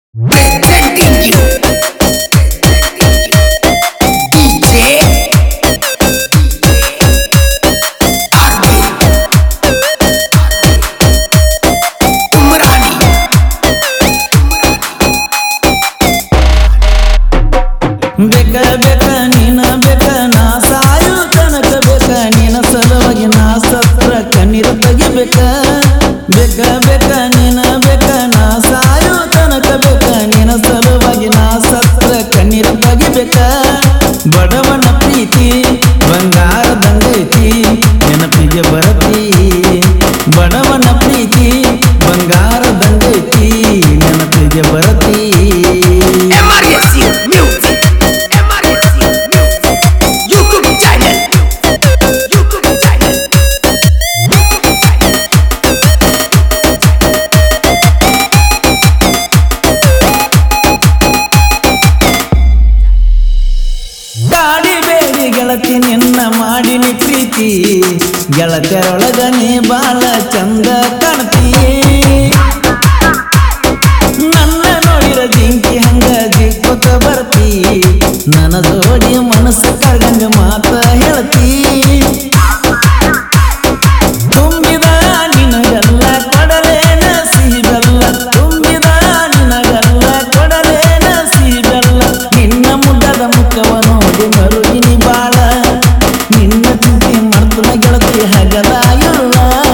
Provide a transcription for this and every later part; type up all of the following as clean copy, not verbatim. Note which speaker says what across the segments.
Speaker 1: Presenting you DJ Umrani.
Speaker 2: Beka beka nina beka na sayu tanaka beka nina salವಾಗಿ na satra kanir tagi beka beka beka nina beka na sayu tanaka beka nina salವಾಗಿ na satra kanir tagi beka ಬಡವನ ಪ್ರೀತಿ ಬಂಗಾರದಂಗೈತಿ ನೆನಪಿಗೆ ಬರತಿ ಬಡವನ ಪ್ರೀತಿ ಬಂಗಾರದಂಗೈತಿ ನೆನಪಿಗೆ ಬರತಿ
Speaker 1: MRSC Music. MRSC Music. YouTube channel. YouTube channel. YouTube channel.
Speaker 2: ಗಾಡಿ ಬೇಡಿ ಗೆಳತಿ ನಿನ್ನ ಮಾಡಿನಿ ಪ್ರೀತಿ ಗೆಳತಿಯರೊಳಗ ನೀ ಬಾಳ ಚಂದ ಕಾಣ್ತಿ ನನ್ನ ನೋಡಿರ ಜಿಂಕಿ ಹಂಗ ಜಿಕ್ಕೊತ ಬರ್ತಿ ನನ್ನ ಜೋಡಿ ಮನಸ್ಸು ಕರ್ಗಂಗ ಮಾತ ಹೇಳ್ತಿ ತುಂಬಿದ ನಿನಗೆಲ್ಲ ಕೊಡಲೇನ ಸಿಹಿ ಬೆಲ್ಲ ತುಂಬಿದ ನಿನಗೆಲ್ಲ ಕೊಡಲೇನ ಸಿಹಿ ಬೆಲ್ಲ ನಿನ್ನ ಮುದ್ದದ ಮುಖವ ನೋಡಿ ಮರುಗಿನಿ ಬಾಳ ನಿನ್ನ ಚಿಂತೆ ಮರ್ತನ ಗೆಳತಿ ಹಗಲ ಇರುಳ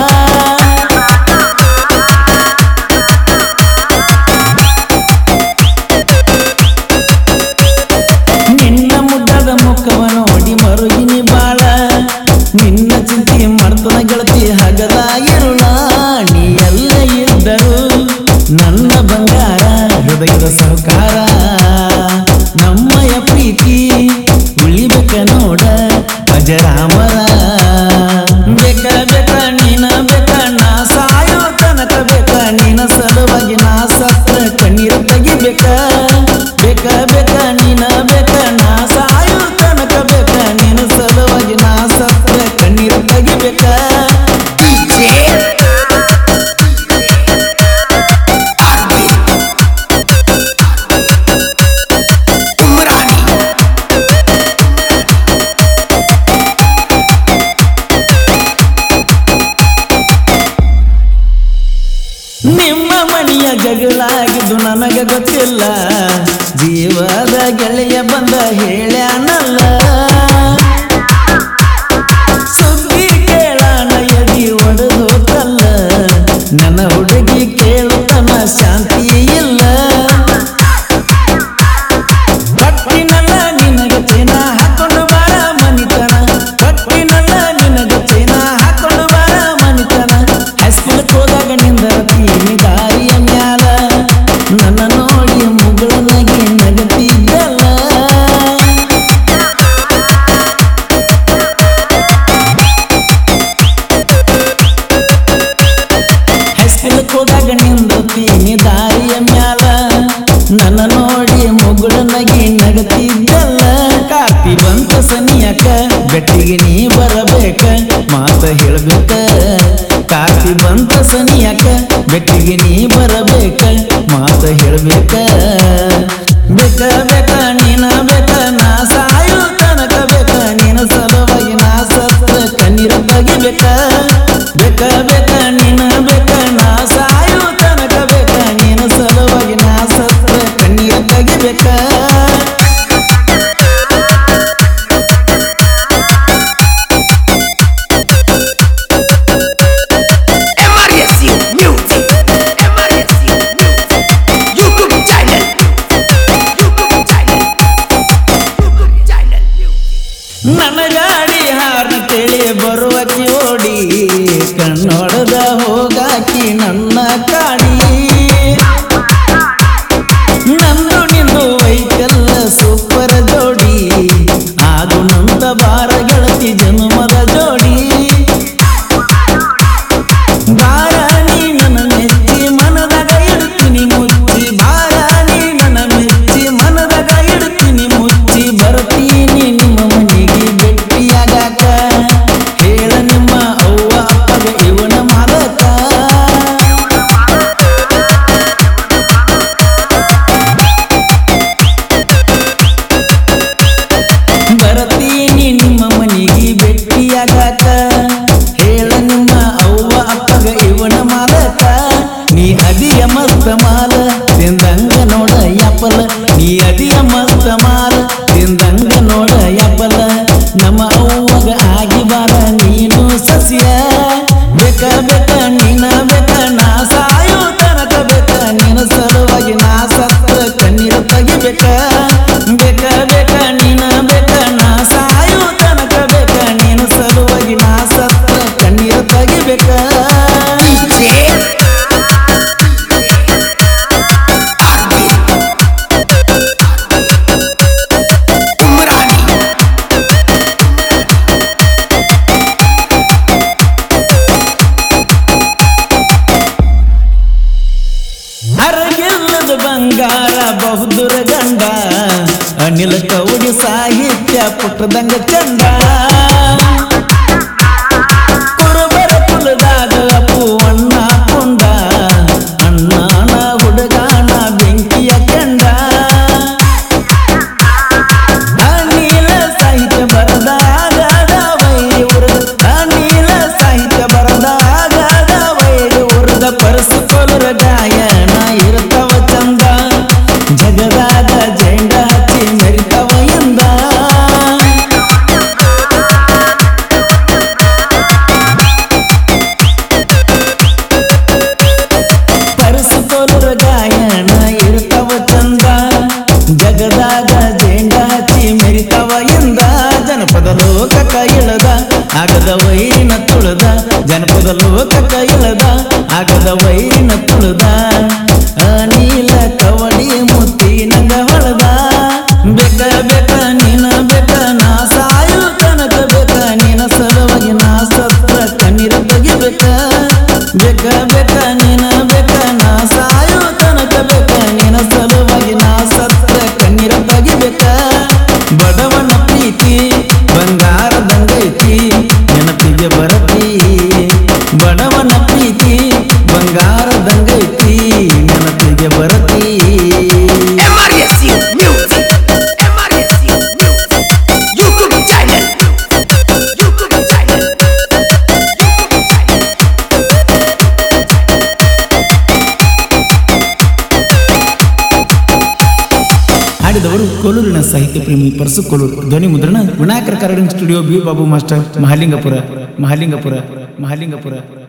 Speaker 2: ನಿನ್ನ ಮುದ್ದದ ಮುಖವ ನೋಡಿ ಮರುಗಿನಿ ಬಾಳ ನಿನ್ನ ಚಿಂತೆ ಮರ್ತನ ಗೆಳತಿ ಹಗಲ ಇರುಳ ನೀ ಎಲ್ಲ ಇದ್ದರು ನನ್ನ ಬಂಗಾರ ಹೃದಯದ ಸಹಕಾರ ನಮ್ಮಯ ಪ್ರೀತಿ ಉಳಿಬೇಕ ನೋಡ ಅಜರಾಮರ ಬೇಕ ಬೇಕ ನೀನ ಬೇಕ ನಾ ಸಾಯೋ ತನಕ ಬೇಕ ನಿನ್ನ ಸಲುವಾಗಿ ನಾ ಸತ್ರ ಕಣ್ಣೀರು ತೆಗಿಬೇಕ ಬೇಕ ಬೇಕ ನೀನ ಬೇಕ ನಾ ಸಾಯೋ ತನಕ ಬೇಕ ನಿನ್ನ ಸಲುವಾಗಿ ನಾ ಸತ್ರ ಕಣ್ಣೀರು ತೆಗಿಬೇಕ
Speaker 1: DJ Umrani.
Speaker 2: ನಿಮ್ಮ ಮನೆಯ ಜಗಳಾಗಿದ್ದು ನನಗ ಗೊತ್ತಿಲ್ಲ ಜೀವದ ಗೆಳೆಯ ಬಂದ ಹೇಳ್ಯಾನಲ್ಲ ಸುದ್ದಿ ಕೇಳಾನ ಎದಿ ಒಡೆದೋತಲ್ಲ ನನ್ನ ಹುಡುಗಿ ಕೇಳುತ್ತನ ಶಾಂತಿ ಇಲ್ಲ ಕಟ್ಟಿನಲ್ಲ ನಿನಗ ಚೈನ ಹಾಕೊಂಡು ಬಾರ ಮನಿತನ ಕಟ್ಟಿನಲ್ಲ ನಿನಗ ಚೈನ ಹಾಕೊಂಡು ಬಾರ ಮನಿತನ ಹೈಸ್ಕೂಲ್ ಹೋದಾಗ ನಿಂದರ್ತೀನಿ ದಾರಿಯ ಮ್ಯಾಲ ನನ್ನ ನೋಡಿ ಮುಗಳನಾಗಿ ನಗತಿದ್ದಲ್ಲ ಹೈಸ್ಕೂಲ್ ಹೋದಾಗ ನಿಂದರ್ತೀನಿ ದಾರಿಯ ಮ್ಯಾಲ ನನ್ನ ನೋಡಿ ಮುಗುಳನಾಗಿ ನಗತಿದ್ದಲ್ಲ ಕಾಪಿ ಬಂತ ಸನಿಯಕ ಗಟ್ಟಿಗೆ ನೀ ಬರಬೇಕ ಮಾತ ಹೇಳ್ಬೇಕ ಕಾಪಿ ಬಂತ ಸನಿಯಕ ಗಟ್ಟಿಗೆ ನೀ ಬರಬೇಕ ಮಾತ ಹೇಳ್ಬೇಕ ಬೇಕ ಬೇಕ ನೀನ ಬೇಕ ನಾ ಸಾಯೋ ತನಕ ಬೇಕ ನಿನ್ನ ಸಲುವಾಗಿ ನಾ ಸತ್ತ ಕಣ್ಣೀರು ತೆಗಿಬೇಕ ಬೇಕ ಬೇಕ ನೀನ ಬೇಕ ನಾ ಸಾಯೋ ತನಕ ಬೇಕ ನಿನ್ನ ಸಲುವಾಗಿ ನಾ ಸತ್ತ ಕಣ್ಣೀರು ತೆಗಿಬೇಕ
Speaker 1: MRSC Music. MRSC Music. YouTube channel. YouTube channel. YouTube channel.
Speaker 2: ನನ್ನ ಗಾಡಿ ಹಾರ್ನ ಕೇಳಿ ಬರುವಕಿ ಓಡಿ ಕಣ್ಣೊಡದ ಹೋಗಾಕಿ ನನ್ನ ಕಾಡಿ ನಂದು ನಿಂದು ಐತಿ ಮಸ್ತ ಮಾಲ ತಿಂದಂಗ ನೋಡ ಯಪ್ಪಲ ನೀ ಅದಿಯ ಮಸ್ತ ಮಾಲ ತಿಂದಂಗ ನೋಡ ಯಪ್ಪಲ ನಮ್ಮ ಅವ್ವಗ ಆಗಿ ಬಾರ ನೀನು ಸಸ್ಯ ಬೇಕ ಬೇಕ ನೀನ ಬೇಕ ನಾ ಸಾಯೋ ತನಕ ಬೇಕ ನಿನ್ನ ಸಲುವಾಗಿ ನಾ ಸತ್ತ ಕಣ್ಣೀರ ತೆಗಿಬೇಕ ಬೇಕ ಬೇಕ ನೀನ ಬೇಕ ನಾ ಸಾಯೋ ತನಕ ಬೇಕ ನಿನ್ನ ಸಲುವಾಗಿ ನಾ ಸತ್ತ ಕಣ್ಣೀರ ತೆಗಿಬೇಕ ಅರಗಿಲ್ಲದ ಬಂಗಾರ ಬಹುದುರ ಗಂಡ ಅನಿಲ ಕೌಡಿ ಸಾಹಿತ್ಯ ಪುಟ್ಟದಂಗ ಚಂದ ಕುರುಬರ ಕುಲದಾಗ ಅಪ್ಪು ಅಣ್ಣ ಕೊಂಡ ಅಣ್ಣನ ಹುಡುಗಾನ ಬೆಂಕಿಯ ಕಂಡ ಅನಿಲ ಸಾಹಿತ್ಯ ಬರದಾಗ ವೈರು ಅನಿಲ ಸಾಹಿತ್ಯ ಬರದಾಗ ವೈರು ಉರ್ದ ಪರಸ್ಕೊಲರ ಗಾಯನ ಇರ್ತಾವ ಚಂದ ಜಗದಾಗ ಜೆಂಡ ಹಚ್ಚಿ ಮೆರಿತಾವ ಎಂದ ಪರಸ್ಕೊಲರ ಗಾಯನ ಇರ್ತಾವ ಚಂದ ಜಗದಾಗ ಜೆಂಡ ಹಚ್ಚಿ ಮೆರಿತಾವ ಎಂದ ಜನಪದ ಲೋಕಕ ಇಳದ ಆಗದ ವೈರಿನ ತುಳದ ಜನಪದ ಲೋಕಕ ಇಳದ ಆಗದ ವೈರಿನ ತುಳದ ಅನಿಲ ಕವಡಿ ಮುತ್ತಿನಂಗ ಹೊಳದ ಬೇಕ ಬೇಕ ನೀನ ಬೇಕ ನಾ ಸಾಯೋ ತನಕ ಬೇಕ ನಿನ್ನ ಸಲುವಾಗಿ ನಾ ಸತ್ತ ಕಣ್ಣೀರ ತೆಗಿಬೇಕ ಬೇಕ ಬೇಕ ನೀನ ಬೇಕ ನಾ ಸಾಯೋ ತನಕ ಬೇಕ ನಿನ್ನ ಸಲುವಾಗಿ ನಾ ಸತ್ತ ಕಣ್ಣೀರ ತೆಗಿಬೇಕ ಬಡವನ ಪ್ರೀತಿ ಬಂಗಾರದಂಗೈತಿ ನೆನಪಿಗೆ ಬರತಿ ಬಡವನ ಪ್ರೀತಿ ಬಂಗಾರದಂಗೈತಿ ನೆನಪಿಗೆ ಬರತಿ
Speaker 1: MRSU Music, MRSU Music, YouTube channel, YouTube channel, YouTube channel.
Speaker 2: ಹಾಡಿದವರು ಕೋಲೂರಿನ ಸಾಹಿತ್ಯ ಪ್ರೇಮಿ ಪರಸು ಕೋಲೂರು ಧ್ವನಿ ಮುದ್ರಣ Vinayaka recording studio B Babu master Mahalingapura Mahalingapura Mahalingapura